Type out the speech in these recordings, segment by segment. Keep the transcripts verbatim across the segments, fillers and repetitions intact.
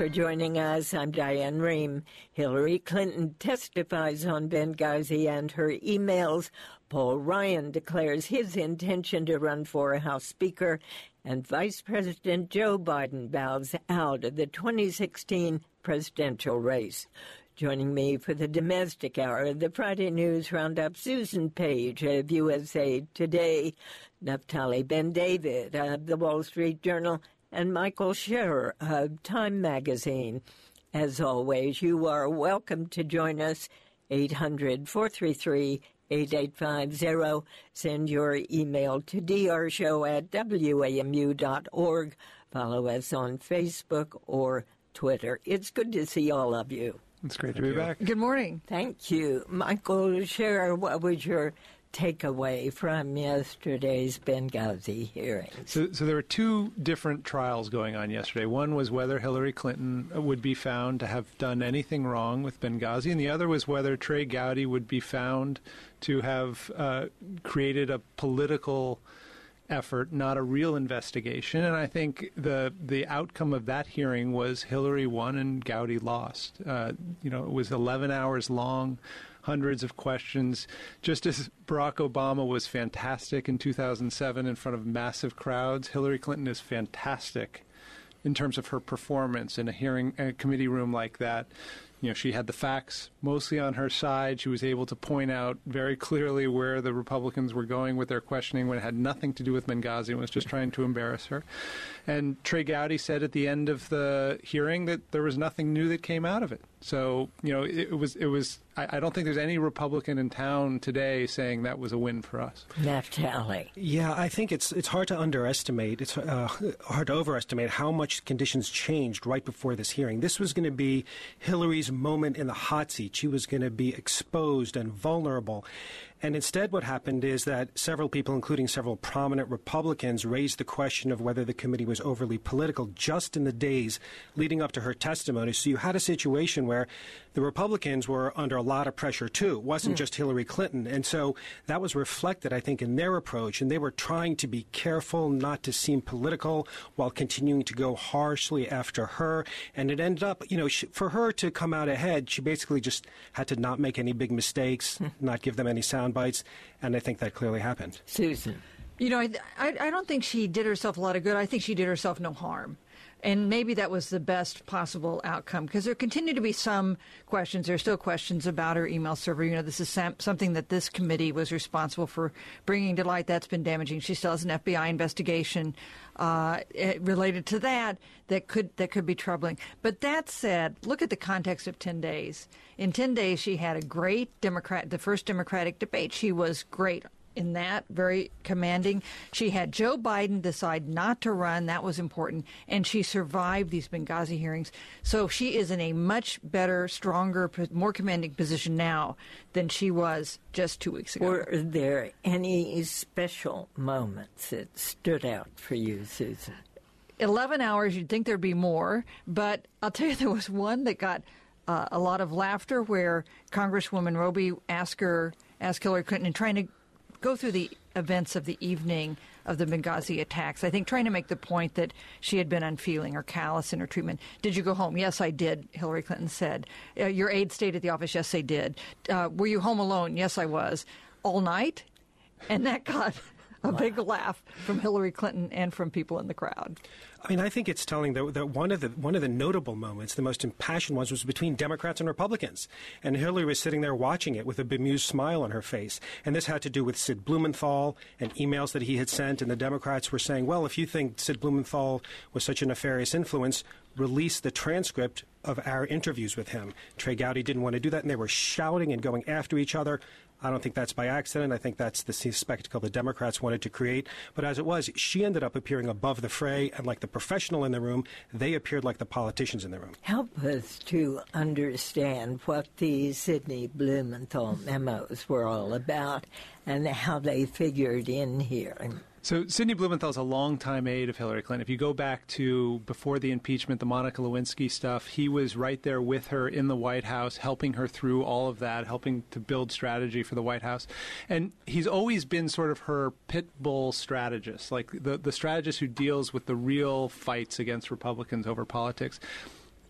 for joining us. I'm Diane Rehm. Hillary Clinton testifies on Benghazi and her emails. Paul Ryan declares his intention to run for House Speaker. And Vice President Joe Biden bows out of the twenty sixteen presidential race. Joining me for the domestic hour of the Friday News Roundup, Susan Page of U S A Today, Naftali Ben-David of the Wall Street Journal, and Michael Scherer of Time Magazine. As always, you are welcome to join us, eight hundred, four three three, eight eight five zero. Send your email to drshow at w a m u dot org. Follow us on Facebook or Twitter. It's good to see all of you. It's great to be back. Good morning. Thank you. Michael Scherer, what was your takeaway from yesterday's Benghazi hearing? So, so there were two different trials going on yesterday. One was whether Hillary Clinton would be found to have done anything wrong with Benghazi, and the other was whether Trey Gowdy would be found to have uh, created a political effort, not a real investigation. And I think the the outcome of that hearing was Hillary won and Gowdy lost. Uh, you know, it was eleven hours long, hundreds of questions. Just as Barack Obama was fantastic in two thousand seven in front of massive crowds, Hillary Clinton is fantastic in terms of her performance in a hearing, a committee room like that. You know, she had the facts mostly on her side. She was able to point out very clearly where the Republicans were going with their questioning when it had nothing to do with Benghazi and was just trying to embarrass her. And Trey Gowdy said at the end of the hearing that there was nothing new that came out of it. So, you know, it, it was, it was, I, I don't think there's any Republican in town today saying that was a win for us. Naftali. Yeah, I think it's it's hard to underestimate, it's uh, hard to overestimate how much conditions changed right before this hearing. This was going to be Hillary's moment in the hot seat. She was going to be exposed and vulnerable. And instead what happened is that several people, including several prominent Republicans, raised the question of whether the committee was overly political just in the days leading up to her testimony. So you had a situation where the Republicans were under a lot of pressure, too. It wasn't mm. just Hillary Clinton. And so that was reflected, I think, in their approach. And they were trying to be careful not to seem political while continuing to go harshly after her. And it ended up, you know, she, for her to come out ahead, she basically just had to not make any big mistakes, mm. not give them any sound bites, and I think that clearly happened. Susan. You know, I, I, I don't think she did herself a lot of good. I think she did herself no harm. And maybe that was the best possible outcome, because there continue to be some questions. There are still questions about her email server. You know, this is sam- something that this committee was responsible for bringing to light. That's been damaging. She still has an F B I investigation uh, related to that that could that could be troubling. But that said, look at the context of ten days. In ten days, she had a great Democrat, the first Democratic debate. She was great in that, very commanding. She had Joe Biden decide not to run. That was important. And she survived these Benghazi hearings. So she is in a much better, stronger, more commanding position now than she was just two weeks ago. Were there any special moments that stood out for you, Susan? eleven hours, you'd think there'd be more. But I'll tell you, there was one that got uh, a lot of laughter where Congresswoman Roby asked her, asked Hillary Clinton, and trying to go through the events of the evening of the Benghazi attacks, I think trying to make the point that she had been unfeeling or callous in her treatment. Did you go home? Yes, I did, Hillary Clinton said. Uh, your aide stayed at the office? Yes, they did. Uh, were you home alone? Yes, I was. All night? And that got a wow. big laugh from Hillary Clinton and from people in the crowd. I mean, I think it's telling that, that one of the one of the notable moments, the most impassioned ones, was between Democrats and Republicans. And Hillary was sitting there watching it with a bemused smile on her face. And this had to do with Sid Blumenthal and emails that he had sent. And the Democrats were saying, well, if you think Sid Blumenthal was such a nefarious influence, release the transcript of our interviews with him. Trey Gowdy didn't want to do that, and they were shouting and going after each other. I don't think that's by accident. I think that's the spectacle the Democrats wanted to create. But as it was, she ended up appearing above the fray, and like the professional in the room, they appeared like the politicians in the room. Help us to understand what the Sidney Blumenthal memos were all about and how they figured in here. So Sidney Blumenthal is a longtime aide of Hillary Clinton. If you go back to before the impeachment, the Monica Lewinsky stuff, he was right there with her in the White House, helping her through all of that, helping to build strategy for the White House. And he's always been sort of her pit bull strategist, like the, the strategist who deals with the real fights against Republicans over politics.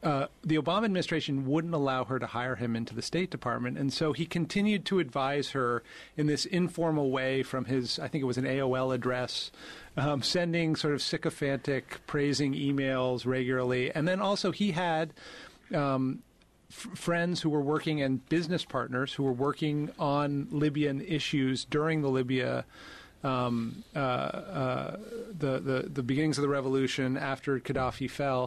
uh, the Obama administration wouldn't allow her to hire him into the State Department. And so he continued to advise her in this informal way from his, I think it was an A O L address, um, sending sort of sycophantic, praising emails regularly. And then also he had um, f- friends who were working and business partners who were working on Libyan issues during the Libya Um, uh, uh, the, the the beginnings of the revolution after Gaddafi fell,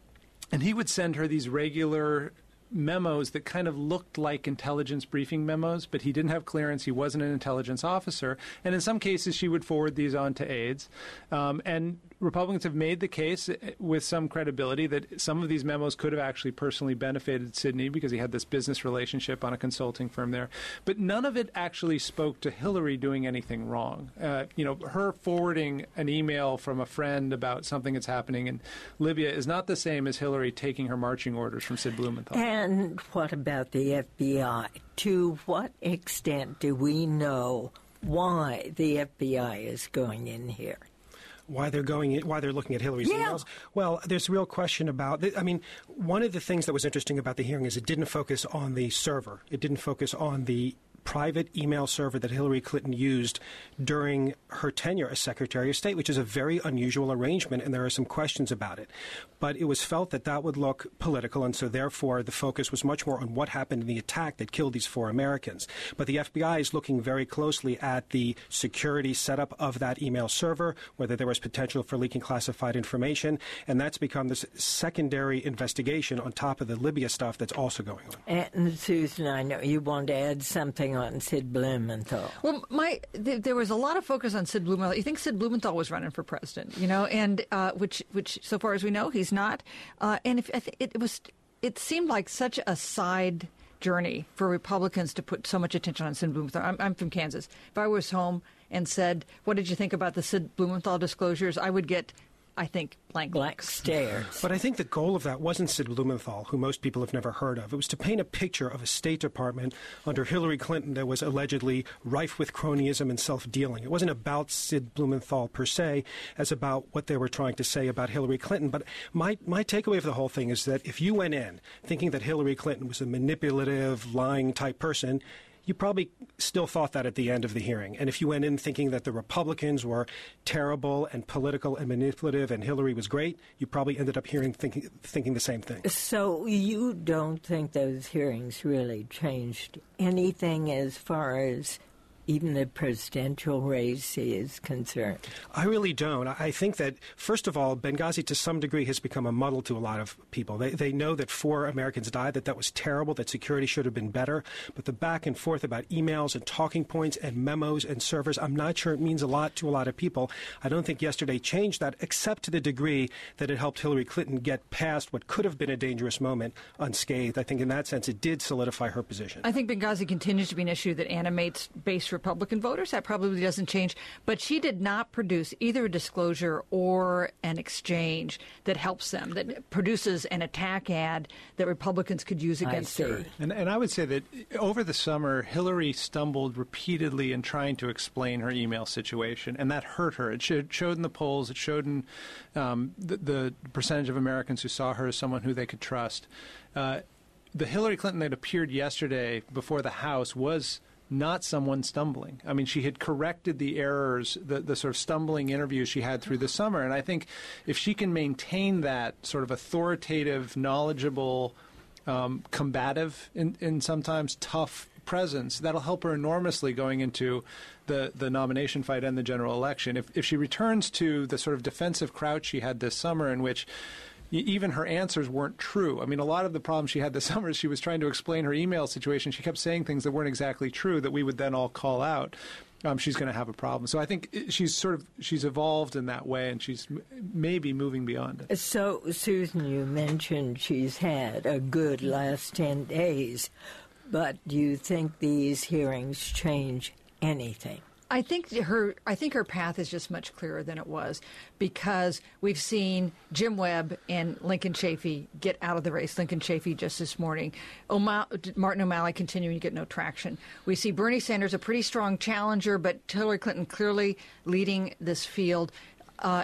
and he would send her these regular memos that kind of looked like intelligence briefing memos, but he didn't have clearance. He wasn't an intelligence officer, and in some cases she would forward these on to aides. Um, and Republicans have made the case with some credibility that some of these memos could have actually personally benefited Sidney because he had this business relationship on a consulting firm there. But none of it actually spoke to Hillary doing anything wrong. Uh, you know, her forwarding an email from a friend about something that's happening in Libya is not the same as Hillary taking her marching orders from Sid Blumenthal. And what about the F B I? To what extent do we know why the F B I is going in here? Why they're going, in, why they're looking at Hillary's yeah. emails? Well, there's a real question about. I mean, one of the things that was interesting about the hearing is it didn't focus on the server. It didn't focus on the private email server that Hillary Clinton used during her tenure as Secretary of State, which is a very unusual arrangement, and there are some questions about it. But it was felt that that would look political, and so therefore the focus was much more on what happened in the attack that killed these four Americans. But the F B I is looking very closely at the security setup of that email server, whether there was potential for leaking classified information, and that's become this secondary investigation on top of the Libya stuff that's also going on. And Susan, I know you want to add something on Sid Blumenthal. Well, my th- there was a lot of focus on Sid Blumenthal. You think Sid Blumenthal was running for president, you know, and uh, which, which, so far as we know, he's not. Uh, and if I th- it was, it seemed like such a side journey for Republicans to put so much attention on Sid Blumenthal. I'm, I'm from Kansas. If I was home and said, "What did you think about the Sid Blumenthal disclosures?" I would get, I think, blank Black looks. stares. But I think the goal of that wasn't Sid Blumenthal, who most people have never heard of. It was to paint a picture of a State Department under Hillary Clinton that was allegedly rife with cronyism and self-dealing. It wasn't about Sid Blumenthal per se, as about what they were trying to say about Hillary Clinton. But my, my takeaway of the whole thing is that if you went in thinking that Hillary Clinton was a manipulative, lying type person, you probably still thought that at the end of the hearing. And if you went in thinking that the Republicans were terrible and political and manipulative and Hillary was great, you probably ended up hearing thinking, thinking the same thing. So you don't think those hearings really changed anything as far as even the presidential race is concerned? I really don't. I think that, first of all, Benghazi to some degree has become a muddle to a lot of people. They, they know that four Americans died, that that was terrible, that security should have been better. But the back and forth about emails and talking points and memos and servers, I'm not sure it means a lot to a lot of people. I don't think yesterday changed that, except to the degree that it helped Hillary Clinton get past what could have been a dangerous moment unscathed. I think in that sense it did solidify her position. I think Benghazi continues to be an issue that animates base Republican voters. That probably doesn't change. But she did not produce either a disclosure or an exchange that helps them, that produces an attack ad that Republicans could use against her. And, and I would say that over the summer, Hillary stumbled repeatedly in trying to explain her email situation, and that hurt her. It showed, showed in the polls. It showed in um, the, the percentage of Americans who saw her as someone who they could trust. Uh, the Hillary Clinton that appeared yesterday before the House was not someone stumbling. I mean, she had corrected the errors, the, the sort of stumbling interviews she had through the summer. And I think if she can maintain that sort of authoritative, knowledgeable, um, combative, and, and sometimes tough presence, that'll help her enormously going into the, the nomination fight and the general election. If, if she returns to the sort of defensive crouch she had this summer, in which even her answers weren't true. I mean, a lot of the problems she had this summer is she was trying to explain her email situation. She kept saying things that weren't exactly true that we would then all call out. Um, she's going to have a problem. So I think she's sort of, she's evolved in that way, and she's m- maybe moving beyond it. So, Susan, you mentioned she's had a good last ten days, but do you think these hearings change anything? I think her I think her path is just much clearer than it was, because we've seen Jim Webb and Lincoln Chafee get out of the race. Lincoln Chafee just this morning. O'Ma- Martin O'Malley continuing to get no traction. We see Bernie Sanders, a pretty strong challenger, but Hillary Clinton clearly leading this field. Uh,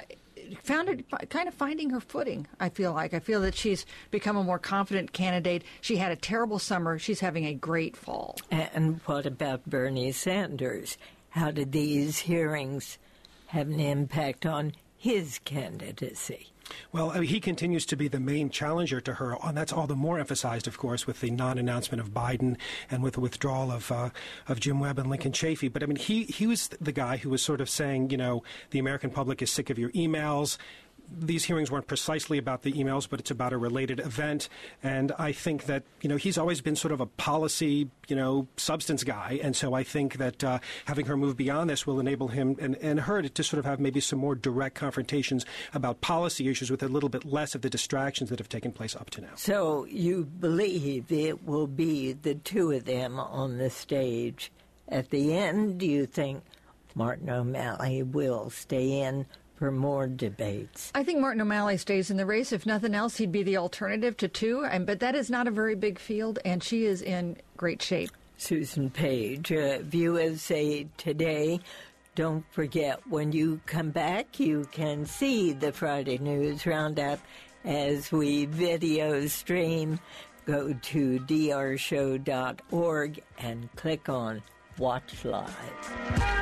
found it kind of finding her footing, I feel like. I feel that she's become a more confident candidate. She had a terrible summer. She's having a great fall. And what about Bernie Sanders? How did these hearings have an impact on his candidacy? Well, I mean, he continues to be the main challenger to her, and that's all the more emphasized, of course, with the non-announcement of Biden and with the withdrawal of uh, of Jim Webb and Lincoln Chafee. But, I mean, he, he was the guy who was sort of saying, you know, the American public is sick of your emails. These hearings weren't precisely about the emails, but it's about a related event. And I think that, you know, he's always been sort of a policy, you know, substance guy. And so I think that uh, having her move beyond this will enable him and, and her to, to sort of have maybe some more direct confrontations about policy issues with a little bit less of the distractions that have taken place up to now. So you believe it will be the two of them on the stage. At the end, do you think Martin O'Malley will stay in for more debates? I think Martin O'Malley stays in the race. If nothing else, he'd be the alternative to two. And, but that is not a very big field, and she is in great shape. Susan Page, uh, U S A Today. Don't forget, when you come back, you can see the Friday News Roundup as we video stream. Go to d r show dot org and click on Watch Live.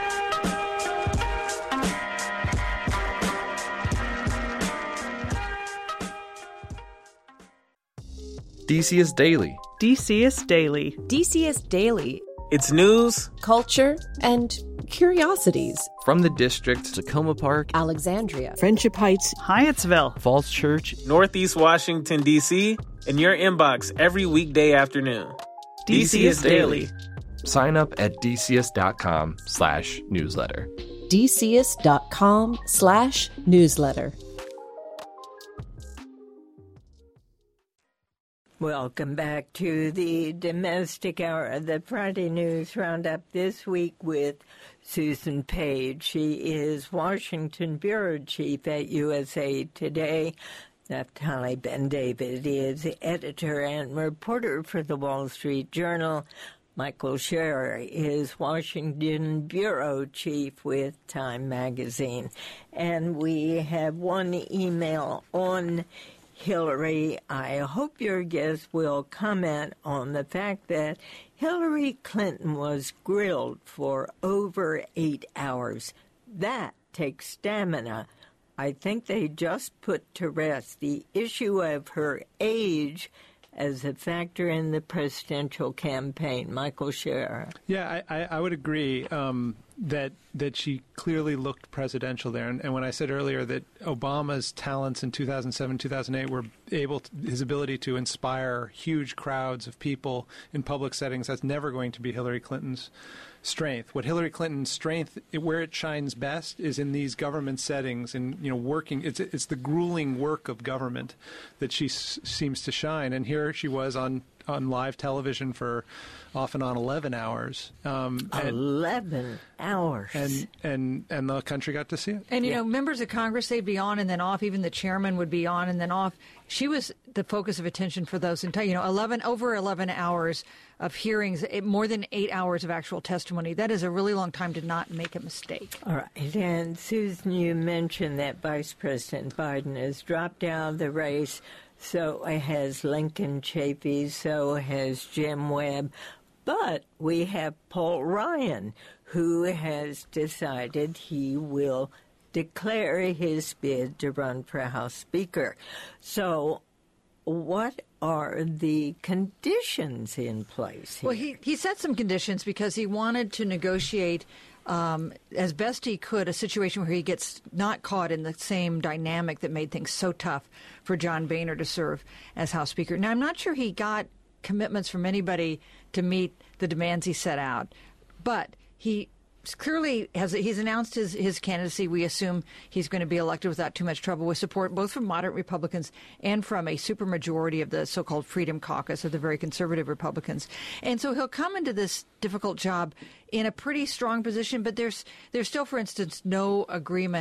D C S Daily. D C S Daily. D C S Daily. It's news, culture, and curiosities. From the district, Tacoma Park, Alexandria, Friendship Heights, Hyattsville, Falls Church, Northeast Washington, D C, in your inbox every weekday afternoon. D C S Daily. Sign up at dcs.com slash newsletter. dcs.com slash newsletter. Welcome back to the Domestic Hour, the Friday News Roundup this week with Susan Page. She is Washington Bureau Chief at U S A Today. Naftali Ben-David is editor and reporter for the Wall Street Journal. Michael Scherer is Washington Bureau Chief with Time Magazine. And we have one email on Hillary. I hope your guest will comment on the fact that Hillary Clinton was grilled for over eight hours. That takes stamina. I think they just put to rest the issue of her age as a factor in the presidential campaign. Michael Scherer. Yeah, I, I, I would agree um, that that she clearly looked presidential there. And, and when I said earlier that Obama's talents in two thousand seven, two thousand eight were able to, his ability to inspire huge crowds of people in public settings, that's never going to be Hillary Clinton's strength. What Hillary Clinton's strength, where it shines best, is in these government settings and, you know, working. It's it's the grueling work of government that she s- seems to shine. And here she was on, on live television for off and on eleven hours. Um, and, eleven hours. And, and, and the country got to see it. And, you Yeah. know, members of Congress, they'd be on and then off. Even the chairman would be on and then off. She was the focus of attention for those entire, you know, eleven over eleven hours of hearings, more than eight hours of actual testimony. That is a really long time to not make a mistake. All right. And, Susan, you mentioned that Vice President Biden has dropped out of the race. So has Lincoln Chafee. So has Jim Webb. But we have Paul Ryan, who has decided he will declare his bid to run for House Speaker. So what are the conditions in place here? Well, he, he set some conditions because he wanted to negotiate um, as best he could a situation where he gets not caught in the same dynamic that made things so tough for John Boehner to serve as House Speaker. Now, I'm not sure he got commitments from anybody to meet the demands he set out, but he clearly has he's announced his, his candidacy. We assume he's going to be elected without too much trouble, with support both from moderate Republicans and from a supermajority of the so-called Freedom Caucus, of the very conservative Republicans. And so he'll come into this difficult job in a pretty strong position, but there's there's still, for instance, no agreement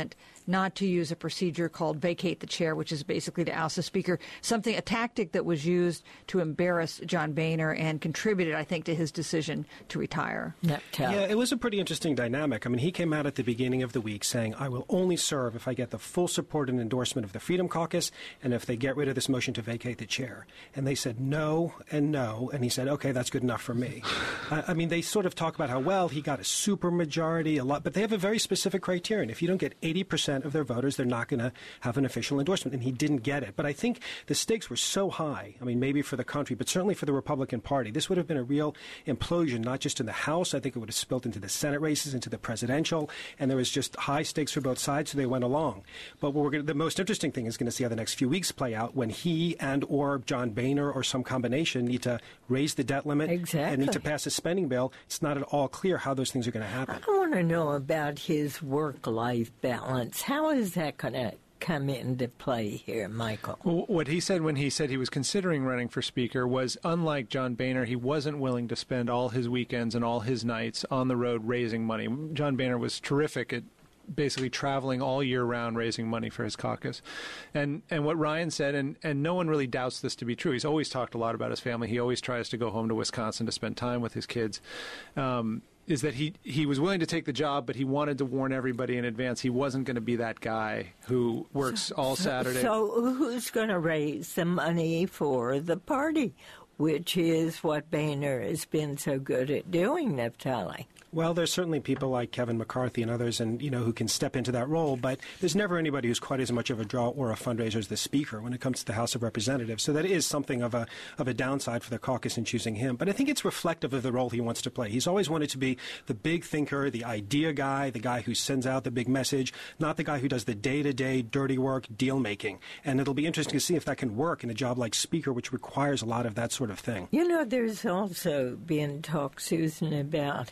not to use a procedure called vacate the chair, which is basically to oust the speaker, something, a tactic that was used to embarrass John Boehner and contributed, I think, to his decision to retire. Yeah, it was a pretty interesting dynamic. I mean, he came out at the beginning of the week saying, I will only serve if I get the full support and endorsement of the Freedom Caucus and if they get rid of this motion to vacate the chair. And they said no and no. And he said, okay, that's good enough for me. I, I mean, they sort of talk about how, well, he got a supermajority, a lot, but they have a very specific criterion. If you don't get eighty percent of their voters, they're not going to have an official endorsement. And he didn't get it. But I think the stakes were so high, I mean, maybe for the country, but certainly for the Republican Party. This would have been a real implosion, not just in the House. I think it would have spilled into the Senate races, into the presidential, and there was just high stakes for both sides, so they went along. But what we're gonna, the most interesting thing is going to see how the next few weeks play out when he and or John Boehner or some combination need to raise the debt limit exactly. and need to pass a spending bill. It's not at all clear how those things are going to happen. I want to know about his work-life balance. How is that going to come into play here, Michael? Well, what he said when he said he was considering running for Speaker was, unlike John Boehner, he wasn't willing to spend all his weekends and all his nights on the road raising money. John Boehner was terrific at basically traveling all year round raising money for his caucus. And and what Ryan said, and, and no one really doubts this to be true, he's always talked a lot about his family. He always tries to go home to Wisconsin to spend time with his kids. Um, is that he, he was willing to take the job, but he wanted to warn everybody in advance he wasn't going to be that guy who works all Saturday. So who's going to raise the money for the party, which is what Boehner has been so good at doing, Naftali? Well, there's certainly people like Kevin McCarthy and others, and you know, who can step into that role. But there's never anybody who's quite as much of a draw or a fundraiser as the Speaker when it comes to the House of Representatives. So that is something of a of a downside for the caucus in choosing him. But I think it's reflective of the role he wants to play. He's always wanted to be the big thinker, the idea guy, the guy who sends out the big message, not the guy who does the day-to-day dirty work, deal making. And it'll be interesting to see if that can work in a job like Speaker, which requires a lot of that sort of thing. You know, there's also been talk, Susan, about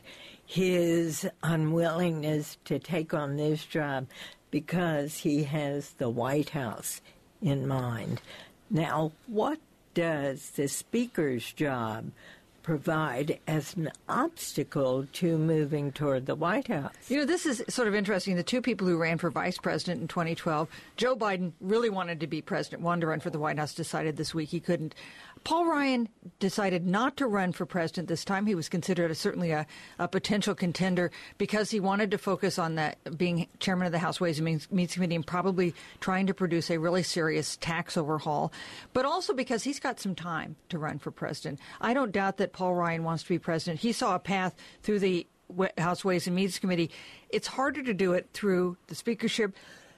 his unwillingness to take on this job because he has the White House in mind. Now, what does the Speaker's job provide as an obstacle to moving toward the White House? You know, this is sort of interesting. The two people who ran for vice president in twenty twelve, Joe Biden really wanted to be president, wanted to run for the White House, decided this week he couldn't. Paul Ryan decided not to run for president this time. He was considered a, certainly a, a potential contender because he wanted to focus on that, being chairman of the House Ways and Means Committee and probably trying to produce a really serious tax overhaul, but also because he's got some time to run for president. I don't doubt that Paul Ryan wants to be president. He saw a path through the House Ways and Means Committee. It's harder to do it through the speakership,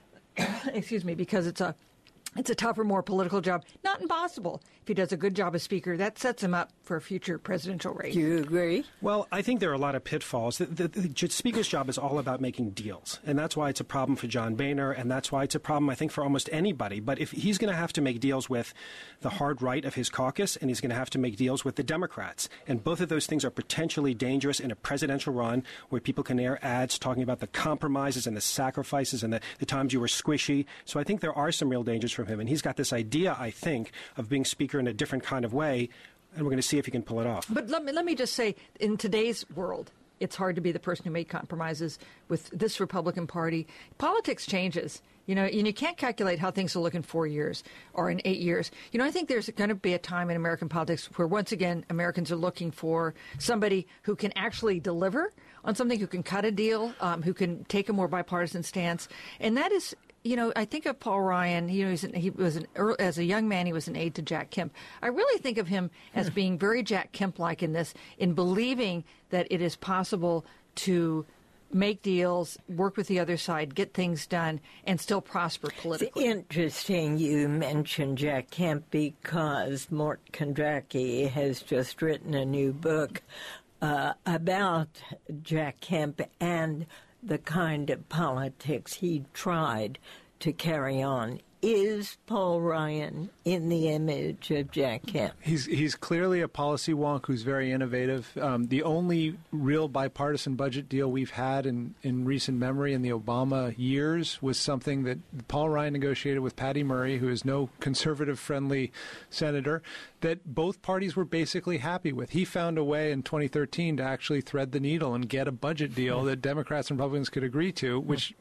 excuse me, because it's a It's a tougher, more political job. Not impossible. If he does a good job as Speaker, that sets him up for a future presidential race. Do you agree? Well, I think there are a lot of pitfalls. The, the, the Speaker's job is all about making deals, and that's why it's a problem for John Boehner, and that's why it's a problem, I think, for almost anybody. But if he's going to have to make deals with the hard right of his caucus, and he's going to have to make deals with the Democrats, and both of those things are potentially dangerous in a presidential run where people can air ads talking about the compromises and the sacrifices and the, the times you were squishy. So I think there are some real dangers for him, and he's got this idea, I think, of being Speaker in a different kind of way, and we're going to see if he can pull it off. But let me, let me just say, in today's world, it's hard to be the person who made compromises with this Republican Party. Politics changes, you know, and you can't calculate how things will look in four years or in eight years. You know, I think there's going to be a time in American politics where, once again, Americans are looking for somebody who can actually deliver on something, who can cut a deal, um, who can take a more bipartisan stance. And that is... You know, I think of Paul Ryan. You know, he's an, he was an as a young man, he was an aide to Jack Kemp. I really think of him as being very Jack Kemp-like in this, in believing that it is possible to make deals, work with the other side, get things done, and still prosper politically. It's interesting you mentioned Jack Kemp because Mort Kondracki has just written a new book uh, about Jack Kemp and the kind of politics he tried to carry on. Is Paul Ryan in the image of Jack Kemp? He's he's clearly a policy wonk who's very innovative. Um, the only real bipartisan budget deal we've had in, in recent memory in the Obama years was something that Paul Ryan negotiated with Patty Murray, who is no conservative-friendly senator, that both parties were basically happy with. He found a way in twenty thirteen to actually thread the needle and get a budget deal that Democrats and Republicans could agree to, which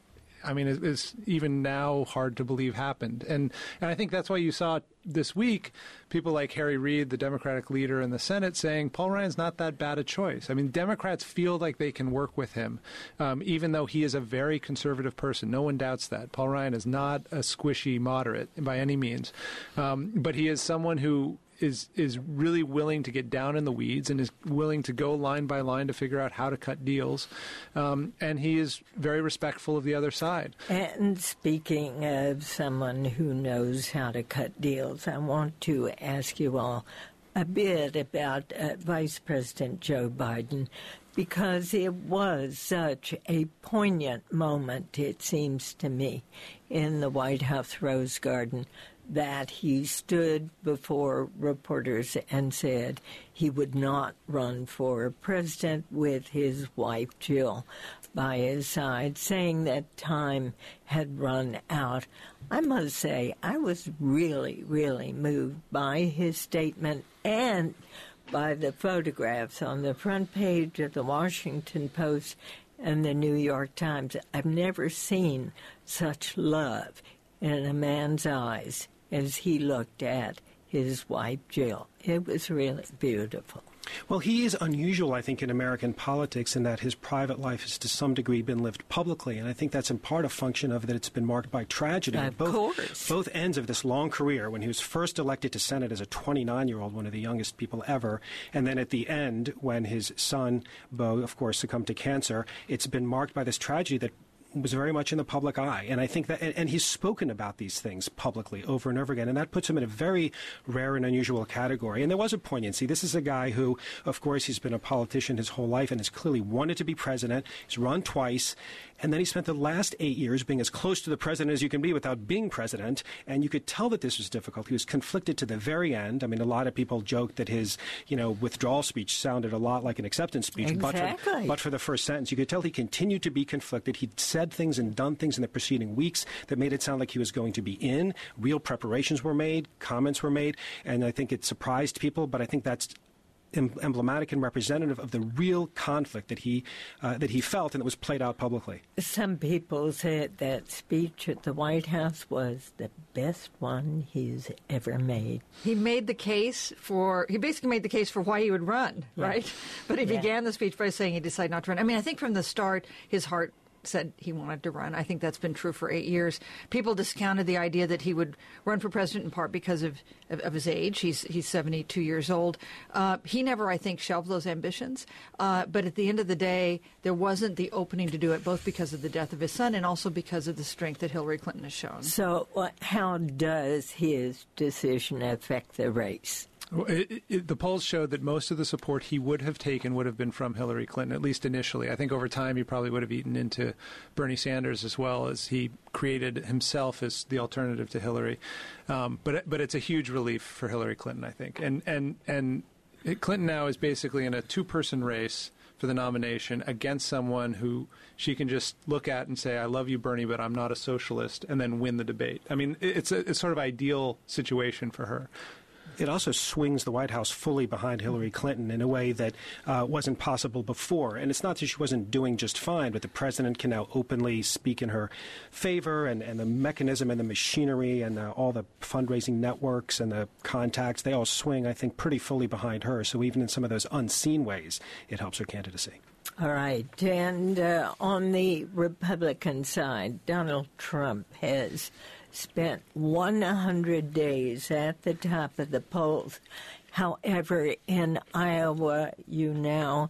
I mean, is, is even now hard to believe happened. And, and I think that's why you saw this week people like Harry Reid, the Democratic leader in the Senate, saying Paul Ryan's not that bad a choice. I mean, Democrats feel like they can work with him, um, even though he is a very conservative person. No one doubts that. Paul Ryan is not a squishy moderate by any means, um, but he is someone who is is really willing to get down in the weeds and is willing to go line by line to figure out how to cut deals. Um, and he is very respectful of the other side. And speaking of someone who knows how to cut deals, I want to ask you all a bit about uh, Vice President Joe Biden, because it was such a poignant moment, it seems to me, in the White House Rose Garden, that he stood before reporters and said he would not run for president with his wife, Jill, by his side, saying that time had run out. I must say, I was really, really moved by his statement and by the photographs on the front page of the Washington Post and the New York Times. I've never seen such love in a man's eyes as he looked at his wife, Jill. It was really beautiful. Well, he is unusual, I think, in American politics in that his private life has to some degree been lived publicly, and I think that's in part a function of that it's been marked by tragedy. Of both, course. Both ends of this long career, when he was first elected to Senate as a twenty-nine-year-old, one of the youngest people ever, and then at the end, when his son, Beau, of course, succumbed to cancer, it's been marked by this tragedy that was very much in the public eye. And I think that, and, and he's spoken about these things publicly over and over again, and that puts him in a very rare and unusual category. And there was a poignancy. This is a guy who, of course, he's been a politician his whole life and has clearly wanted to be president. He's run twice. And then he spent the last eight years being as close to the president as you can be without being president. And you could tell that this was difficult. He was conflicted to the very end. I mean, a lot of people joked that his, you know, withdrawal speech sounded a lot like an acceptance speech. Exactly. But for, but for the first sentence, you could tell he continued to be conflicted. He'd said things and done things in the preceding weeks that made it sound like he was going to be in. Real preparations were made. Comments were made. And I think it surprised people. But I think that's emblematic and representative of the real conflict that he uh, that he felt, and it was played out publicly. Some people said that speech at the White House was the best one he's ever made. He made the case for, he basically made the case for why he would run, yeah. right? But he yeah. began the speech by saying he decided not to run. I mean, I think from the start, his heart said he wanted to run. I think that's been true for eight years. People discounted the idea that he would run for president in part because of, of, of his age. He's he's seventy-two years old. Uh, he never, I think, shelved those ambitions. Uh, but at the end of the day, there wasn't the opening to do it, both because of the death of his son and also because of the strength that Hillary Clinton has shown. So uh, how does his decision affect the race? Well, it, it, the polls showed that most of the support he would have taken would have been from Hillary Clinton, at least initially. I think over time he probably would have eaten into Bernie Sanders as well, as he created himself as the alternative to Hillary. Um, but but it's a huge relief for Hillary Clinton, I think. And and and Clinton now is basically in a two-person race for the nomination against someone who she can just look at and say, I love you, Bernie, but I'm not a socialist, and then win the debate. I mean, it's a it's sort of ideal situation for her. It also swings the White House fully behind Hillary Clinton in a way that uh, wasn't possible before. And it's not that she wasn't doing just fine, but the president can now openly speak in her favor, and, and the mechanism and the machinery and uh, all the fundraising networks and the contacts, they all swing, I think, pretty fully behind her. So even in some of those unseen ways, it helps her candidacy. All right. And uh, on the Republican side, Donald Trump has spent one hundred days at the top of the polls. However, in Iowa, you now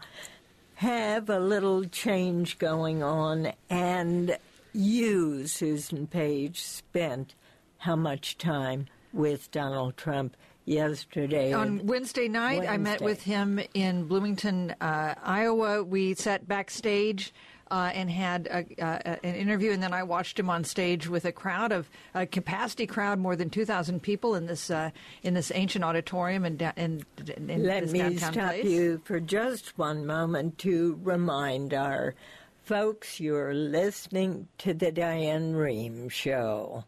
have a little change going on, and you, Susan Page, spent how much time with Donald Trump yesterday? On Wednesday night, Wednesday. I met with him in Bloomington, uh, Iowa. We sat backstage Uh, and had a, uh, an interview, and then I watched him on stage with a crowd of a capacity crowd, more than two thousand people in this uh, in this ancient auditorium in, in, in Let this me downtown stop place. you for just one moment to remind our folks you're listening to the Diane Rehm Show,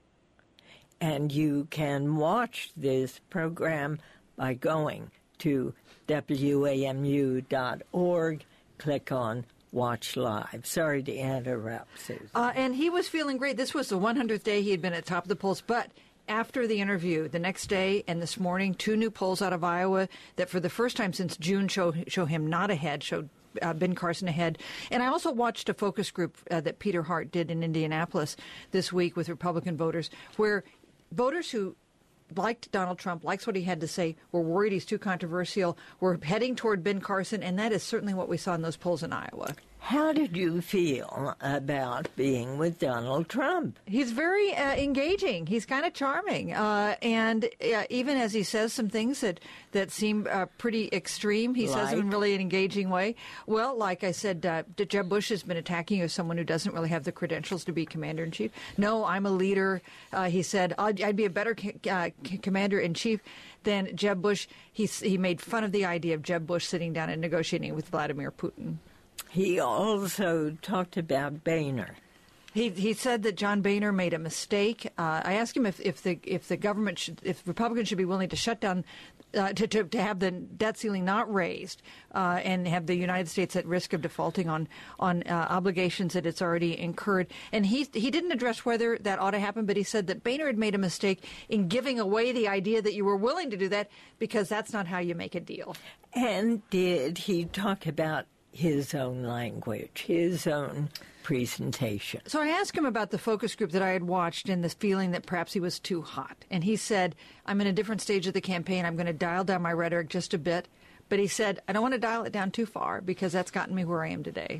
and you can watch this program by going to W A M U dot org, click on watch live. Sorry to interrupt, Susan. Uh, and he was feeling great. This was the one hundredth day he had been at the top of the polls, but after the interview, the next day and this morning, two new polls out of Iowa that for the first time since June show, show him not ahead, showed uh, Ben Carson ahead. And I also watched a focus group uh, that Peter Hart did in Indianapolis this week with Republican voters, where voters who liked Donald Trump, likes what he had to say, were worried he's too controversial, were heading toward Ben Carson, and that is certainly what we saw in those polls in Iowa. How did you feel about being with Donald Trump? He's very uh, engaging. He's kind of charming. Uh, and uh, even as he says some things that, that seem uh, pretty extreme, he like? says them in really an engaging way. Well, like I said, uh, Jeb Bush has been attacking you as someone who doesn't really have the credentials to be commander-in-chief. No, I'm a leader. Uh, he said, I'd, I'd be a better c- uh, c- commander-in-chief than Jeb Bush. He, he made fun of the idea of Jeb Bush sitting down and negotiating with Vladimir Putin. He also talked about Boehner. He he said that John Boehner made a mistake. Uh, I asked him if, if the if the government should, if Republicans should be willing to shut down, uh, to, to to have the debt ceiling not raised, uh, and have the United States at risk of defaulting on on uh, obligations that it's already incurred. And he he didn't address whether that ought to happen, but he said that Boehner had made a mistake in giving away the idea that you were willing to do that, because that's not how you make a deal. And did he talk about his own language, his own presentation? So I asked him about the focus group that I had watched and this feeling that perhaps he was too hot. And he said, I'm in a different stage of the campaign. I'm going to dial down my rhetoric just a bit. But he said, I don't want to dial it down too far because that's gotten me where I am today.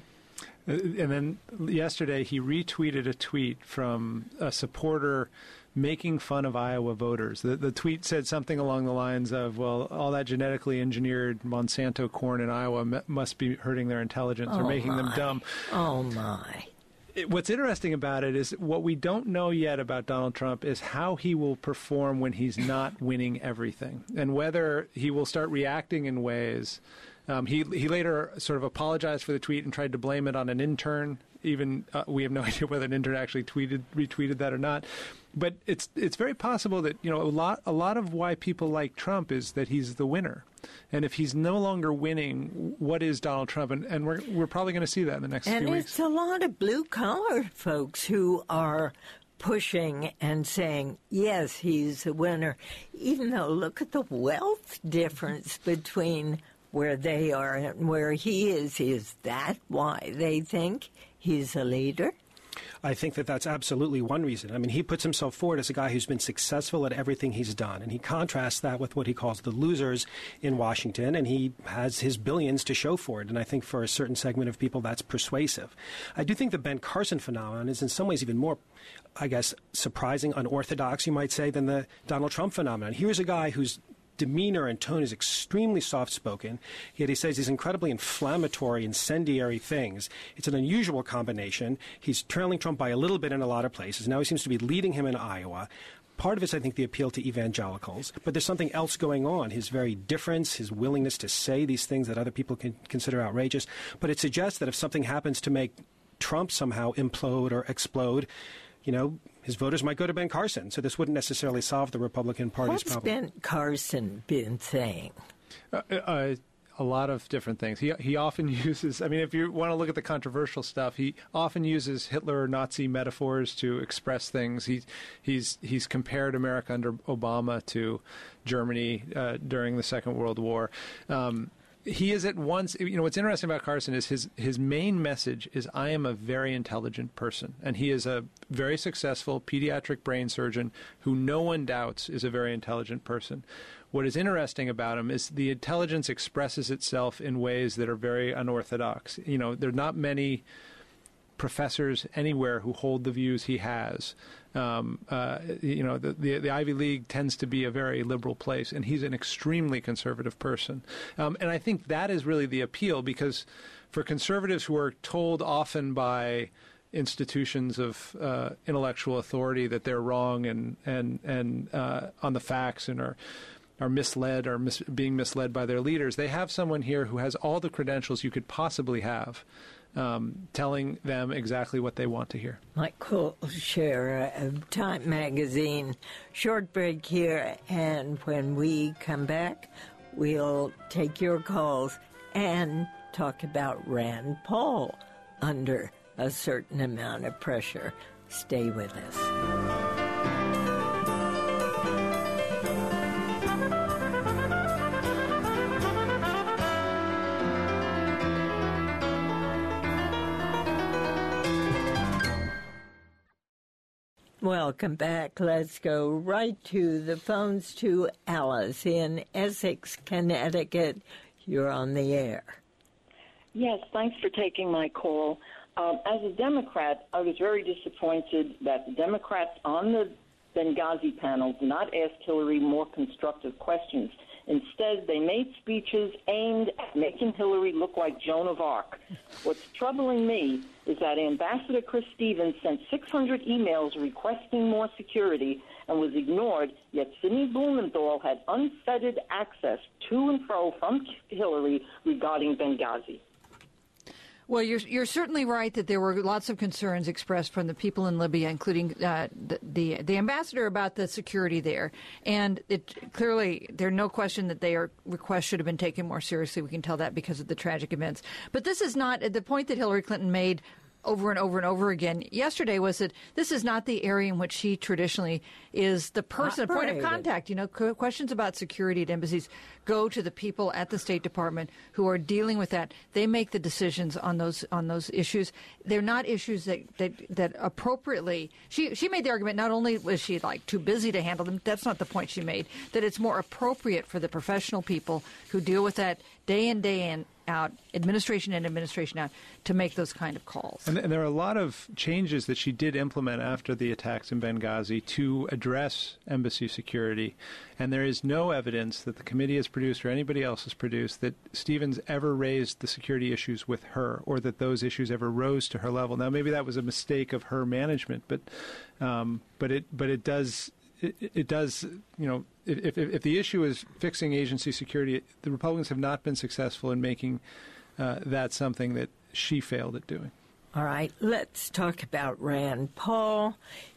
And then yesterday he retweeted a tweet from a supporter making fun of Iowa voters. The, the tweet said something along the lines of, well, all that genetically engineered Monsanto corn in Iowa m- must be hurting their intelligence oh or making my. them dumb. Oh, my. It, what's interesting about it is what we don't know yet about Donald Trump is how he will perform when he's not winning everything, and whether he will start reacting in ways. Um, he he later sort of apologized for the tweet and tried to blame it on an intern. Even uh, we have no idea whether an intern actually tweeted retweeted that or not. But it's it's very possible that, you know, a lot a lot of why people like Trump is that he's the winner. And if he's no longer winning, what is Donald Trump? And, and we're we're probably going to see that in the next and few weeks. weeks. And it's a lot of blue-collar folks who are pushing and saying, yes, he's a winner. Even though, look at the wealth difference between where they are and where he is. Is that why they think he's a leader? I think that that's absolutely one reason. I mean, he puts himself forward as a guy who's been successful at everything he's done, and he contrasts that with what he calls the losers in Washington, and he has his billions to show for it. And I think for a certain segment of people, that's persuasive. I do think the Ben Carson phenomenon is in some ways even more, I guess, surprising, unorthodox, you might say, than the Donald Trump phenomenon. Here's a guy who's demeanor and tone is extremely soft-spoken, yet he says these incredibly inflammatory, incendiary things. It's an unusual combination. He's trailing Trump by a little bit in a lot of places. Now he seems to be leading him in Iowa. Part of it's, I think, the appeal to evangelicals, but there's something else going on, his very difference, his willingness to say these things that other people can consider outrageous. But it suggests that if something happens to make Trump somehow implode or explode, you know, his voters might go to Ben Carson. So this wouldn't necessarily solve the Republican Party's What's problem. Ben Carson been saying? Uh, uh, a lot of different things. He he often uses, I mean, if you want to look at the controversial stuff, he often uses Hitler or Nazi metaphors to express things. He, he's he's compared America under Obama to Germany uh, during the Second World War. Um, He is at once, you know, what's interesting about Carson is his, his main message is, I am a very intelligent person. And he is a very successful pediatric brain surgeon who no one doubts is a very intelligent person. What is interesting about him is the intelligence expresses itself in ways that are very unorthodox. You know, there are not many professors anywhere who hold the views he has. Um, uh, you know, the, the the Ivy League tends to be a very liberal place, and he's an extremely conservative person. Um, and I think that is really the appeal, because for conservatives who are told often by institutions of uh, intellectual authority that they're wrong and and and uh, on the facts and are are misled or mis- being misled by their leaders, they have someone here who has all the credentials you could possibly have. Um, telling them exactly what they want to hear. Michael Scherer of Time Magazine. Short break here, and when we come back, we'll take your calls and talk about Rand Paul under a certain amount of pressure. Stay with us. Welcome back. Let's go right to the phones to Alice in Essex, Connecticut. You're on the air. Yes, thanks for taking my call. Um, as a Democrat, I was very disappointed that the Democrats on the Benghazi panel did not ask Hillary more constructive questions. Instead, they made speeches aimed at making Hillary look like Joan of Arc. What's troubling me is that Ambassador Chris Stevens sent six hundred emails requesting more security and was ignored, yet Sidney Blumenthal had unfettered access to and fro from Hillary regarding Benghazi. Well, you're you're certainly right that there were lots of concerns expressed from the people in Libya, including uh, the, the the ambassador about the security there. And it clearly, there's no question that their requests should have been taken more seriously. We can tell that because of the tragic events. But this is not the point that Hillary Clinton made over and over and over again yesterday was that this is not the area in which she traditionally is the person, the point of contact. You know, questions about security at embassies go to the people at the State Department who are dealing with that. They make the decisions on those on those issues. They're not issues that that, that appropriately. She she made the argument not only was she like too busy to handle them. That's not the point she made. That it's more appropriate for the professional people who deal with that day in day in. out, administration and administration out, to make those kind of calls. And, and there are a lot of changes that she did implement after the attacks in Benghazi to address embassy security. And there is no evidence that the committee has produced or anybody else has produced that Stevens ever raised the security issues with her or that those issues ever rose to her level. Now, maybe that was a mistake of her management, but um, but it but it does. It, it does, you know, if, if, if the issue is fixing agency security, the Republicans have not been successful in making uh, that something that she failed at doing. All right, let's talk about Rand Paul.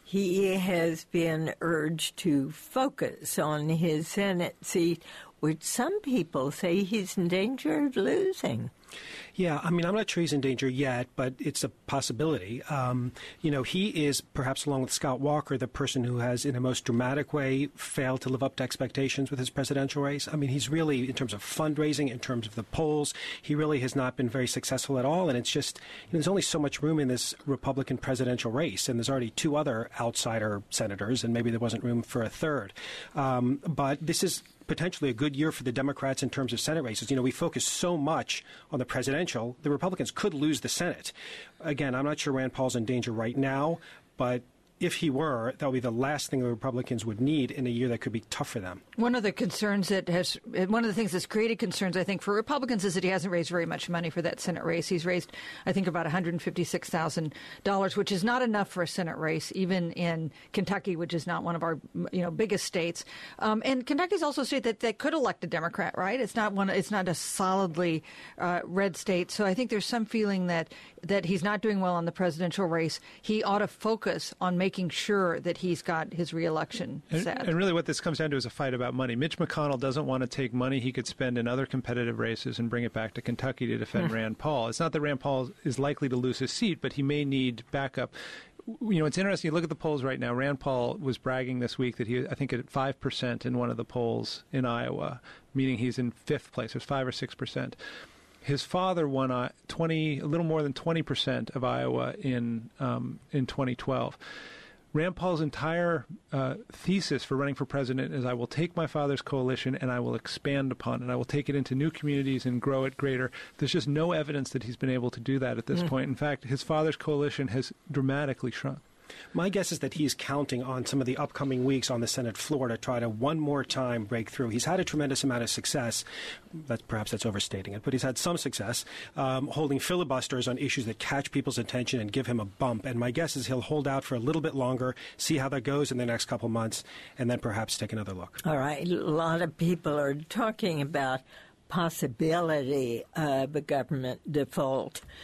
He has been urged to focus on his Senate seat, which some people say he's in danger of losing. Yeah, I mean, I'm not sure he's in danger yet, but it's a possibility. Um, you know, he is, perhaps along with Scott Walker, the person who has, in a most dramatic way, failed to live up to expectations with his presidential race. I mean, he's really, in terms of fundraising, in terms of the polls, he really has not been very successful at all. And it's just, you know, there's only so much room in this Republican presidential race, and there's already two other outsider senators, and maybe there wasn't room for a third. Um, but this is potentially a good year for the Democrats in terms of Senate races. You know, we focus so much on the presidential, the Republicans could lose the Senate. Again, I'm not sure Rand Paul's in danger right now, but if he were, that would be the last thing the Republicans would need in a year that could be tough for them. One of the concerns that has, one of the things that's created concerns, I think, for Republicans is that he hasn't raised very much money for that Senate race. He's raised, I think, about one hundred fifty-six thousand dollars, which is not enough for a Senate race, even in Kentucky, which is not one of our, you know, biggest states. Um, and Kentucky's also a state that, that could elect a Democrat, right? It's not one. It's not a solidly uh, red state. So I think there's some feeling that that he's not doing well on the presidential race. He ought to focus on making making sure that he's got his reelection set. And, and really what this comes down to is a fight about money. Mitch McConnell doesn't want to take money he could spend in other competitive races and bring it back to Kentucky to defend mm. Rand Paul. It's not that Rand Paul is likely to lose his seat, but he may need backup. You know, it's interesting. You look at the polls right now. Rand Paul was bragging this week that he, I think, at five percent in one of the polls in Iowa, meaning he's in fifth place. It's five or six percent. His father won twenty, a little more than twenty percent of Iowa in um, in twenty twelve. Rand Paul's entire uh, thesis for running for president is I will take my father's coalition and I will expand upon it. I will take it into new communities and grow it greater. There's just no evidence that he's been able to do that at this mm. point. In fact, his father's coalition has dramatically shrunk. My guess is that he's counting on some of the upcoming weeks on the Senate floor to try to one more time break through. He's had a tremendous amount of success. That's, perhaps that's overstating it, but he's had some success um, holding filibusters on issues that catch people's attention and give him a bump. And my guess is he'll hold out for a little bit longer, see how that goes in the next couple months, and then perhaps take another look. All right. A lot of people are talking about possibility of a government default.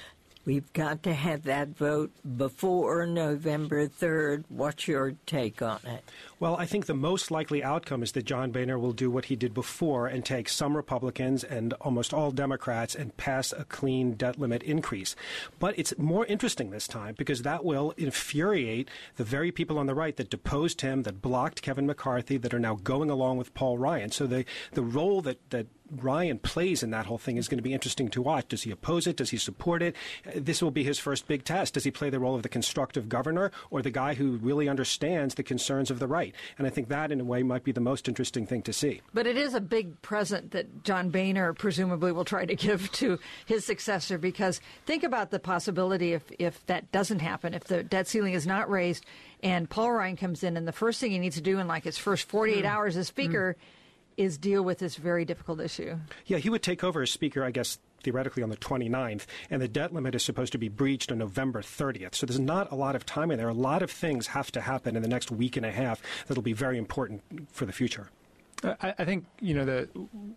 We've got to have that vote before November third. What's your take on it? Well, I think the most likely outcome is that John Boehner will do what he did before and take some Republicans and almost all Democrats and pass a clean debt limit increase. But it's more interesting this time because that will infuriate the very people on the right that deposed him, that blocked Kevin McCarthy, that are now going along with Paul Ryan. So the, the role that, that Ryan plays in that whole thing is going to be interesting to watch. Does he oppose it? Does he support it? This will be his first big test. Does he play the role of the constructive governor or the guy who really understands the concerns of the right? And I think that, in a way, might be the most interesting thing to see. But it is a big present that John Boehner presumably will try to give to his successor, because think about the possibility if, if that doesn't happen, if the debt ceiling is not raised and Paul Ryan comes in and the first thing he needs to do in like his first forty-eight mm. hours as Speaker mm. is deal with this very difficult issue. Yeah, he would take over as Speaker, I guess, theoretically on the twenty-ninth, and the debt limit is supposed to be breached on November thirtieth. So there's not a lot of time in there. A lot of things have to happen in the next week and a half that'll be very important for the future. I, I think, you know, the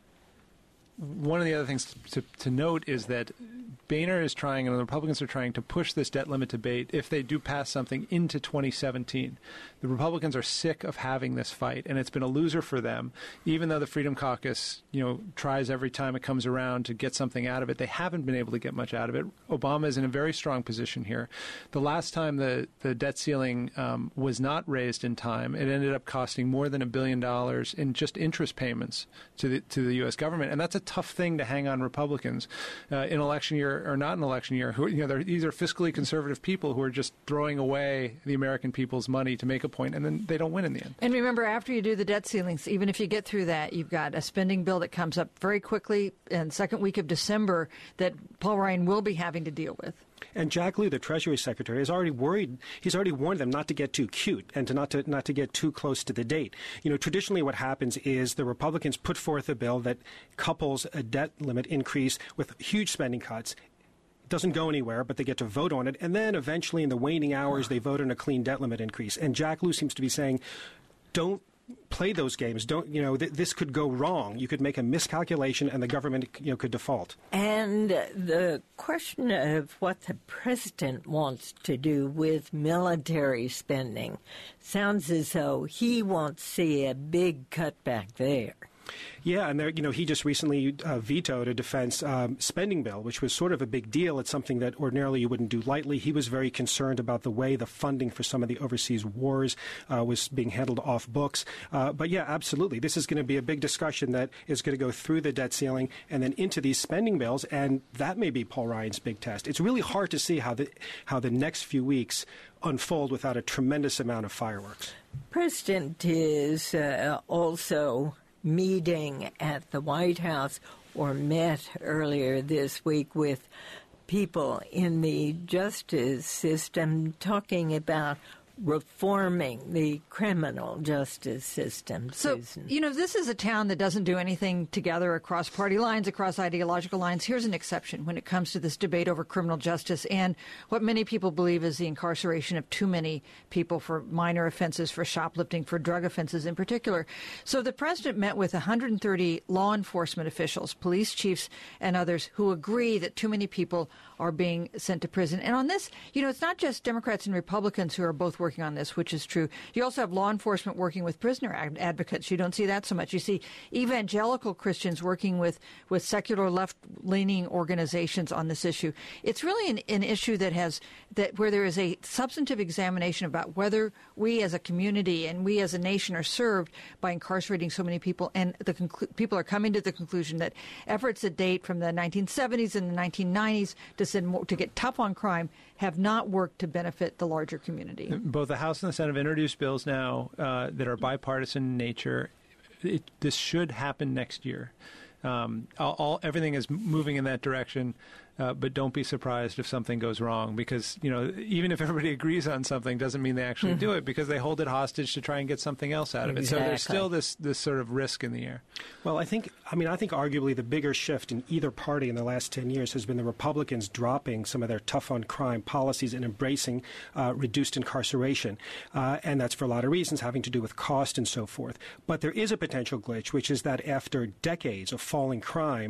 one of the other things to, to note is that Boehner is trying, and the Republicans are trying to push this debt limit debate, if they do pass something, into twenty seventeen. The Republicans are sick of having this fight, and it's been a loser for them. Even though the Freedom Caucus, you know, tries every time it comes around to get something out of it, they haven't been able to get much out of it. Obama is in a very strong position here. The last time the, the debt ceiling um, was not raised in time, it ended up costing more than a billion dollars in just interest payments to the to the U S government, and that's a tough thing to hang on Republicans uh, in election year or not in election year. Who, you know, these are fiscally conservative people who are just throwing away the American people's money to make a point, and then they don't win in the end. And remember, after you do the debt ceilings, even if you get through that, you've got a spending bill that comes up very quickly in second week of December that Paul Ryan will be having to deal with. And Jack Lew, the Treasury Secretary, has already worried. He's already warned them not to get too cute and to not to not to get too close to the date. You know, traditionally, what happens is the Republicans put forth a bill that couples a debt limit increase with huge spending cuts. It doesn't go anywhere, but they get to vote on it, and then eventually, in the waning hours, they vote on a clean debt limit increase. And Jack Lew seems to be saying, "Don't play those games. Don't, you know, th- this could go wrong. You could make a miscalculation and the government, you know, could default." And the question of what the president wants to do with military spending sounds as though he wants to see a big cutback there. Yeah, and there, you know, he just recently uh, vetoed a defense um, spending bill, which was sort of a big deal. It's something that ordinarily you wouldn't do lightly. He was very concerned about the way the funding for some of the overseas wars uh, was being handled off books. Uh, but yeah, absolutely. This is going to be a big discussion that is going to go through the debt ceiling and then into these spending bills, and that may be Paul Ryan's big test. It's really hard to see how the how the next few weeks unfold without a tremendous amount of fireworks. President is uh, also meeting at the White House, or met earlier this week, with people in the justice system talking about reforming the criminal justice system. So, Susan. you know, this is a town that doesn't do anything together across party lines, across ideological lines. Here's an exception when it comes to this debate over criminal justice and what many people believe is the incarceration of too many people for minor offenses, for shoplifting, for drug offenses in particular. So the president met with one hundred thirty law enforcement officials, police chiefs and others, who agree that too many people are being sent to prison. And on this, you know, it's not just Democrats and Republicans who are both working on this, which is true. You also have law enforcement working with prisoner ad- advocates. You don't see that so much. You see evangelical Christians working with, with secular left-leaning organizations on this issue. It's really an, an issue that has that where there is a substantive examination about whether we as a community and we as a nation are served by incarcerating so many people. And the conclu- people are coming to the conclusion that efforts that date from the nineteen seventies and the nineteen nineties to send more, to get tough on crime have not worked to benefit the larger community. Both the House and the Senate have introduced bills now uh, that are bipartisan in nature. It, this should happen next year. Um, all, all everything is moving in that direction. Uh, but don't be surprised if something goes wrong, because, you know, even if everybody agrees on something doesn't mean they actually mm-hmm. do it, because they hold it hostage to try and get something else out of it. Exactly. So there's still this, this sort of risk in the air. Well, I think, I mean, I think arguably the bigger shift in either party in the last ten years has been the Republicans dropping some of their tough on crime policies and embracing uh, reduced incarceration. Uh, and that's for a lot of reasons, having to do with cost and so forth. But there is a potential glitch, which is that after decades of falling crime,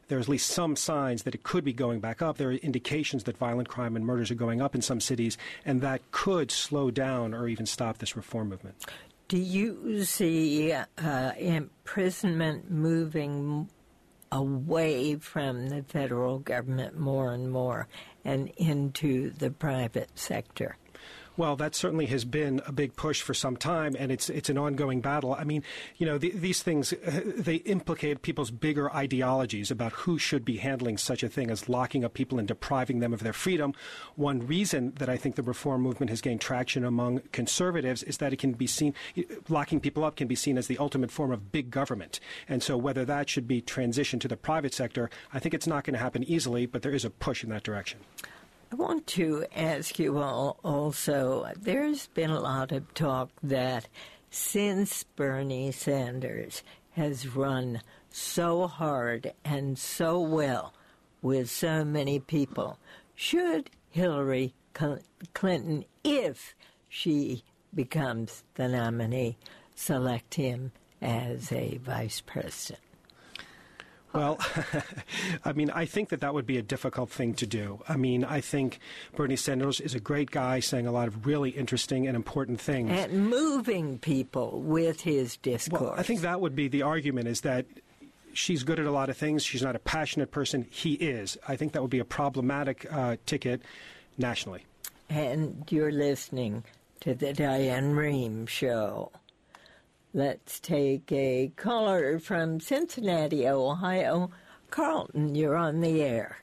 there are at least some signs that it could be going back up. There are indications that violent crime and murders are going up in some cities, and that could slow down or even stop this reform movement. Do you see uh, imprisonment moving away from the federal government more and more and into the private sector? Well, that certainly has been a big push for some time, and it's it's an ongoing battle. I mean, you know, the, these things, uh, they implicate people's bigger ideologies about who should be handling such a thing as locking up people and depriving them of their freedom. One reason that I think the reform movement has gained traction among conservatives is that it can be seen, locking people up can be seen as the ultimate form of big government. And so whether that should be transitioned to the private sector, I think it's not going to happen easily, but there is a push in that direction. I want to ask you all also, there's been a lot of talk that since Bernie Sanders has run so hard and so well with so many people, should Hillary Clinton, if she becomes the nominee, select him as a vice president? Well, I mean, I think that that would be a difficult thing to do. I mean, I think Bernie Sanders is a great guy saying a lot of really interesting and important things. And moving people with his discourse. Well, I think that would be the argument, is that she's good at a lot of things. She's not a passionate person. He is. I think that would be a problematic uh, ticket nationally. And you're listening to the Diane Rehm Show. Let's take a caller from Cincinnati, Ohio. Carlton, you're on the air.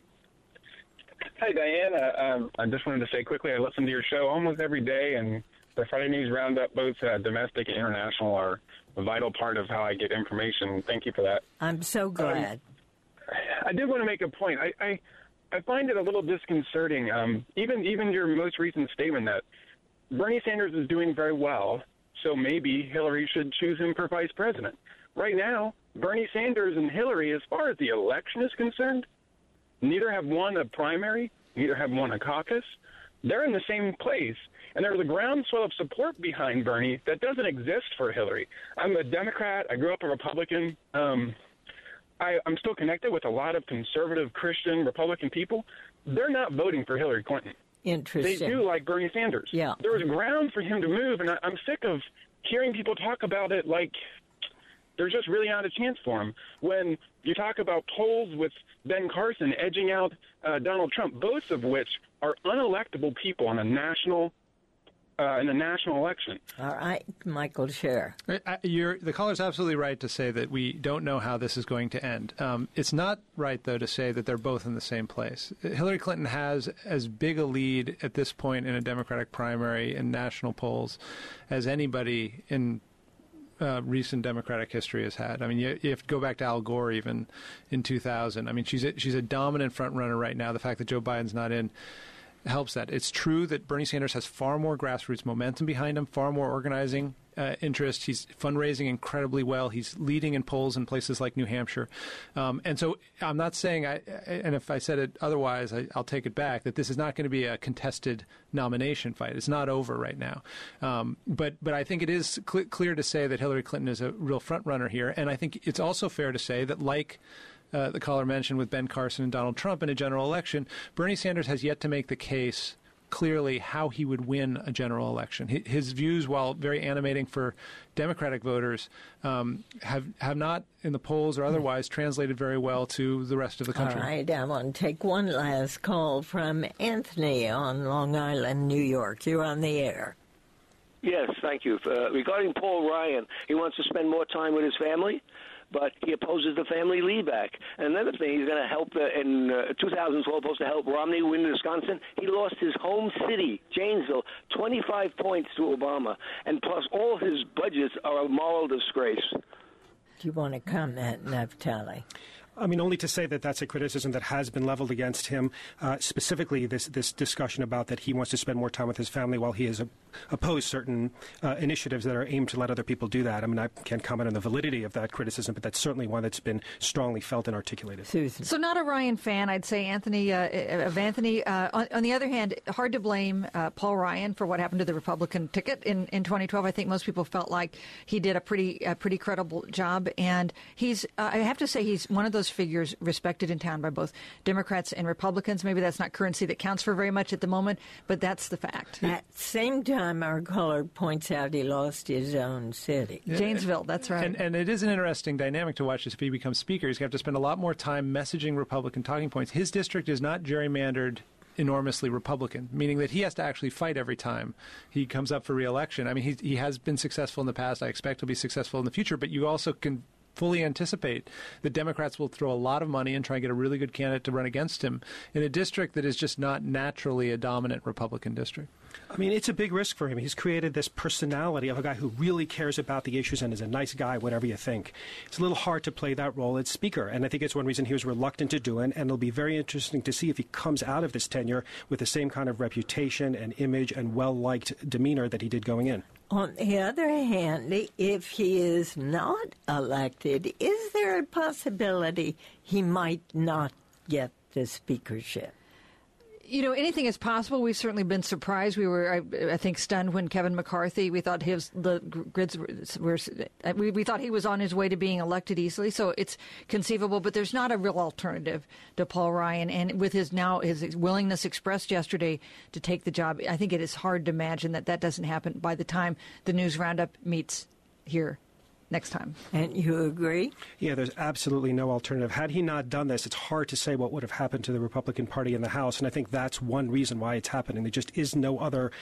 Hi, Diane. Uh, um, I just wanted to say quickly, I listen to your show almost every day, and the Friday News Roundup, both uh, domestic and international, are a vital part of how I get information. Thank you for that. I'm so glad. Um, I did want to make a point. I, I, I find it a little disconcerting, um, even, even your most recent statement that Bernie Sanders is doing very well, so maybe Hillary should choose him for vice president. Right now, Bernie Sanders and Hillary, as far as the election is concerned, neither have won a primary, neither have won a caucus. They're in the same place. And there's a groundswell of support behind Bernie that doesn't exist for Hillary. I'm a Democrat. I grew up a Republican. Um, I, I'm still connected with a lot of conservative Christian Republican people. They're not voting for Hillary Clinton. Interesting. They do like Bernie Sanders. Yeah. There was ground for him to move, and I, I'm sick of hearing people talk about it like there's just really not a chance for him. When you talk about polls with Ben Carson edging out uh, Donald Trump, both of which are unelectable people on a national uh, in a national election. All right, Michael Scher. You're, the caller's absolutely right to say that we don't know how this is going to end. Um, it's not right, though, to say that they're both in the same place. Hillary Clinton has as big a lead at this point in a Democratic primary in national polls as anybody in Uh, recent Democratic history has had. I mean, you, you have to go back to Al Gore even in two thousand. I mean, she's a, she's a dominant front runner right now. The fact that Joe Biden's not in helps that. It's true that Bernie Sanders has far more grassroots momentum behind him, far more organizing uh, interest. He's fundraising incredibly well. He's leading in polls in places like New Hampshire. Um, and so I'm not saying, I, and if I said it otherwise, I, I'll take it back, that this is not going to be a contested nomination fight. It's not over right now. Um, but but I think it is cl- clear to say that Hillary Clinton is a real front runner here. And I think it's also fair to say that, like uh, the caller mentioned with Ben Carson and Donald Trump in a general election, Bernie Sanders has yet to make the case clearly how he would win a general election. His views, while very animating for Democratic voters, um, have have not, in the polls or otherwise, translated very well to the rest of the country. All right, I want to take one last call from Anthony on Long Island, New York. You're on the air. Yes, thank you. Uh, regarding Paul Ryan, he wants to spend more time with his family, but he opposes the family leave back. And another thing, he's going to help uh, in uh, two thousand twelve, supposed to help Romney win Wisconsin. He lost his home city, Janesville, twenty-five points to Obama. And plus, all his budgets are a moral disgrace. Do you want to comment, Naftali? I mean, only to say that that's a criticism that has been leveled against him, uh, specifically this this discussion about that he wants to spend more time with his family while he has uh, opposed certain uh, initiatives that are aimed to let other people do that. I mean, I can't comment on the validity of that criticism, but that's certainly one that's been strongly felt and articulated. Susan. So not a Ryan fan, I'd say, Anthony, uh, of Anthony. Uh, on, on the other hand, hard to blame uh, Paul Ryan for what happened to the Republican ticket in, in twenty twelve. I think most people felt like he did a pretty, a pretty credible job. And he's, uh, I have to say, he's one of those those figures respected in town by both Democrats and Republicans. Maybe that's not currency that counts for very much at the moment, but that's the fact. At the same time, our caller points out he lost his own city. Yeah. Janesville, that's right. And, and it is an interesting dynamic to watch this. If he becomes Speaker, he's going to have to spend a lot more time messaging Republican talking points. His district is not gerrymandered enormously Republican, meaning that he has to actually fight every time he comes up for re-election. I mean, he, he has been successful in the past. I expect he'll be successful in the future, but you also can fully anticipate that Democrats will throw a lot of money and try and get a really good candidate to run against him in a district that is just not naturally a dominant Republican district. I mean, it's a big risk for him. He's created this personality of a guy who really cares about the issues and is a nice guy, whatever you think. It's a little hard to play that role as Speaker, and I think it's one reason he was reluctant to do it, and it'll be very interesting to see if he comes out of this tenure with the same kind of reputation and image and well-liked demeanor that he did going in. On the other hand, if he is not elected, is there a possibility he might not get the speakership? You know, anything is possible. We've certainly been surprised. We were, I, I think, stunned when Kevin McCarthy, we thought his, the grids were, we, we thought he was on his way to being elected easily. So it's conceivable, but there's not a real alternative to Paul Ryan. And with his now, his willingness expressed yesterday to take the job, I think it is hard to imagine that that doesn't happen by the time the News Roundup meets here next time. And you agree? Yeah, there's absolutely no alternative. Had he not done this, it's hard to say what would have happened to the Republican Party in the House, and I think that's one reason why it's happening. There just is no other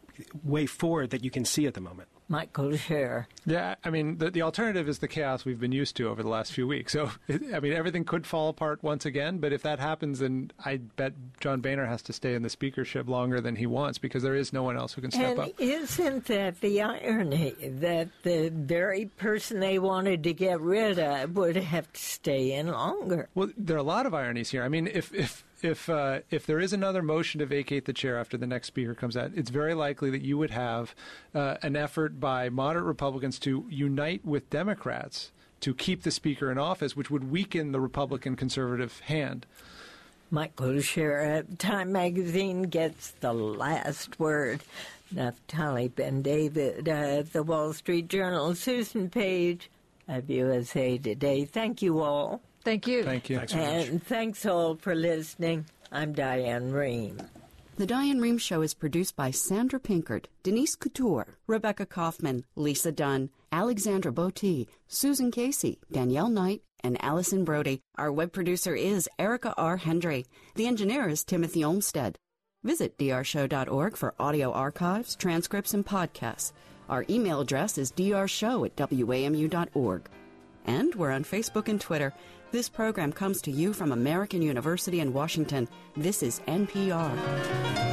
way forward that you can see at the moment. Michael Scherer. Yeah, I mean, the, the alternative is the chaos we've been used to over the last few weeks. So, it, I mean, everything could fall apart once again, but if that happens, then I bet John Boehner has to stay in the speakership longer than he wants because there is no one else who can step and up. Isn't that the irony, that the very person they wanted to get rid of would have to stay in longer? Well, there are a lot of ironies here. I mean, if... if If uh, if there is another motion to vacate the chair after the next speaker comes out, it's very likely that you would have uh, an effort by moderate Republicans to unite with Democrats to keep the speaker in office, which would weaken the Republican conservative hand. Michael Scherer, Time Magazine gets the last word. Naftali Ben-David, uh, The Wall Street Journal, Susan Page of U S A Today. Thank you all. Thank you. Thank you. Thanks so and much. thanks all for listening. I'm Diane Rehm. The Diane Rehm Show is produced by Sandra Pinkert, Denise Couture, Rebecca Kaufman, Lisa Dunn, Alexandra Botti, Susan Casey, Danielle Knight, and Allison Brody. Our web producer is Erica R. Hendry. The engineer is Timothy Olmstead. Visit d r show dot org for audio archives, transcripts, and podcasts. Our email address is d r show at w a m u dot org. And we're on Facebook and Twitter. This program comes to you from American University in Washington. This is N P R.